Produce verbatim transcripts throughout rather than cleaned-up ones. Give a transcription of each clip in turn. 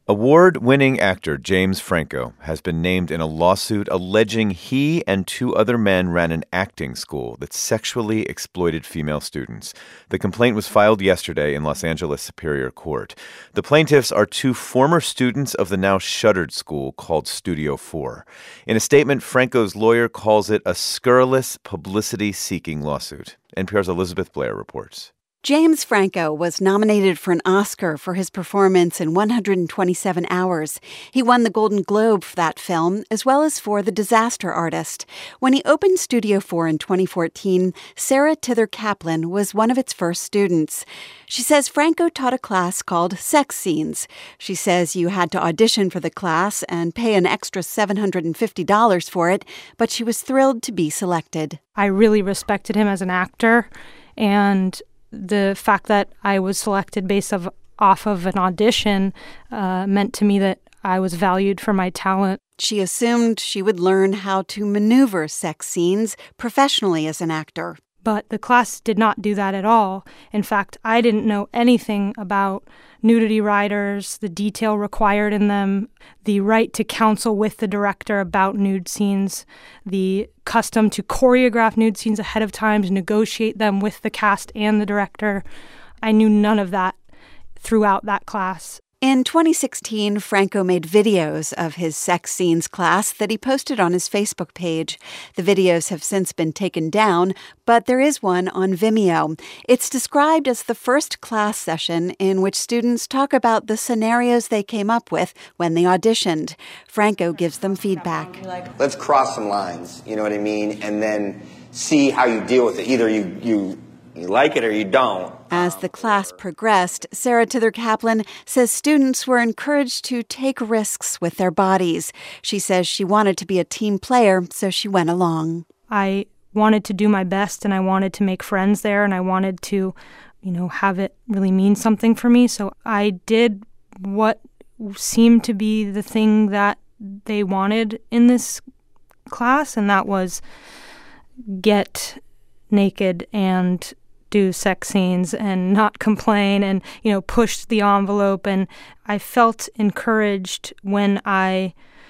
Award-winning actor James Franco has been named in a lawsuit alleging he and two other men ran an acting school that sexually exploited female students. The complaint was filed yesterday in Los Angeles Superior Court. The plaintiffs are two former students of the now shuttered school called Studio four. In a statement, Franco's lawyer calls it a scurrilous, publicity-seeking lawsuit. N P R's Elizabeth Blair reports. James Franco was nominated for an Oscar for his performance in one hundred twenty-seven hours. He won the Golden Globe for that film, as well as for The Disaster Artist. When he opened Studio four in twenty fourteen, Sarah Tither Kaplan was one of its first students. She says Franco taught a class called Sex Scenes. She says you had to audition for the class and pay an extra seven hundred fifty dollars for it, but she was thrilled to be selected. I really respected him as an actor, and the fact that I was selected based of, off of an audition uh, meant to me that I was valued for my talent. She assumed she would learn how to maneuver sex scenes professionally as an actor. But the class did not do that at all. In fact, I didn't know anything about nudity riders, the detail required in them, the right to counsel with the director about nude scenes, the custom to choreograph nude scenes ahead of time, to negotiate them with the cast and the director. I knew none of that throughout that class. In twenty sixteen, Franco made videos of his sex scenes class that he posted on his Facebook page. The videos have since been taken down, but there is one on Vimeo. It's described as the first class session in which students talk about the scenarios they came up with when they auditioned. Franco gives them feedback. Let's cross some lines, you know what I mean, and then see how you deal with it. Either you, you, you like it or you don't. As the class progressed, Sarah Tither Kaplan says students were encouraged to take risks with their bodies. She says she wanted to be a team player, so she went along. I wanted to do my best, and I wanted to make friends there, and I wanted to, you know, have it really mean something for me. So I did what seemed to be the thing that they wanted in this class, and that was get naked and do sex scenes and not complain and, you know, push the envelope. And I felt encouraged when I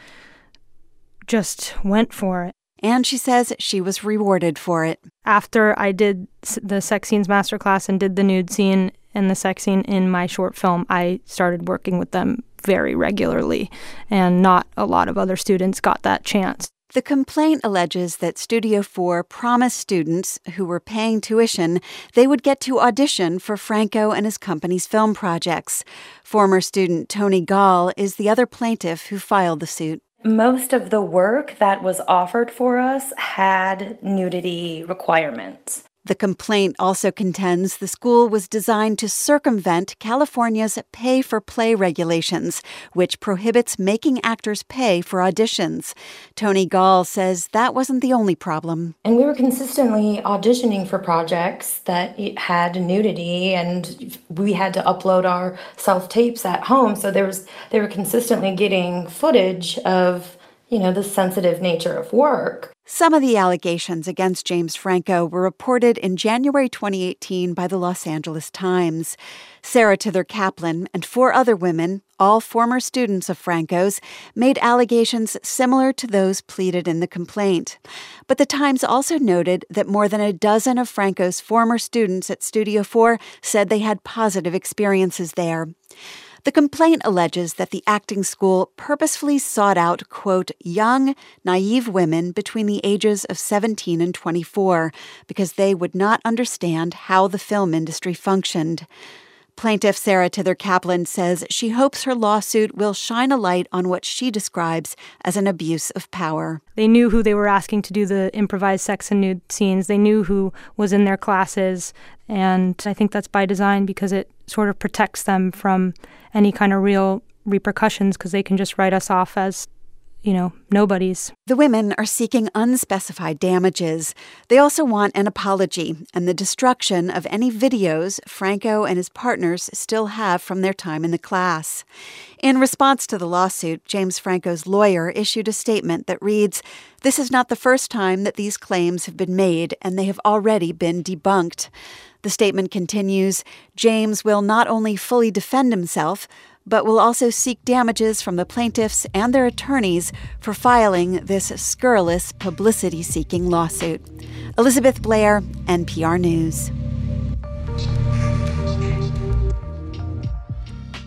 just went for it. And she says she was rewarded for it. After I did the sex scenes masterclass and did the nude scene and the sex scene in my short film, I started working with them very regularly, and not a lot of other students got that chance. The complaint alleges that Studio four promised students who were paying tuition they would get to audition for Franco and his company's film projects. Former student Tony Gall is the other plaintiff who filed the suit. Most of the work that was offered for us had nudity requirements. The complaint also contends the school was designed to circumvent California's pay-for-play regulations, which prohibits making actors pay for auditions. Tony Gall says that wasn't the only problem. And we were consistently auditioning for projects that had nudity, and we had to upload our self-tapes at home. So there was they were consistently getting footage of, you know, the sensitive nature of work. Some of the allegations against James Franco were reported in January twenty eighteen by the Los Angeles Times. Sarah Tither Kaplan and four other women, all former students of Franco's, made allegations similar to those pleaded in the complaint. But the Times also noted that more than a dozen of Franco's former students at Studio four said they had positive experiences there. The complaint alleges that the acting school purposefully sought out, quote, young, naive women between the ages of seventeen and twenty-four because they would not understand how the film industry functioned. Plaintiff Sarah Tither Kaplan says she hopes her lawsuit will shine a light on what she describes as an abuse of power. They knew who they were asking to do the improvised sex and nude scenes. They knew who was in their classes. And I think that's by design because it sort of protects them from any kind of real repercussions because they can just write us off as, you know, nobodies. The women are seeking unspecified damages. They also want an apology and the destruction of any videos Franco and his partners still have from their time in the class. In response to the lawsuit, James Franco's lawyer issued a statement that reads, "This is not the first time that these claims have been made, and they have already been debunked." The statement continues, "James will not only fully defend himself, but will also seek damages from the plaintiffs and their attorneys for filing this scurrilous publicity-seeking lawsuit. Elizabeth Blair, N P R News.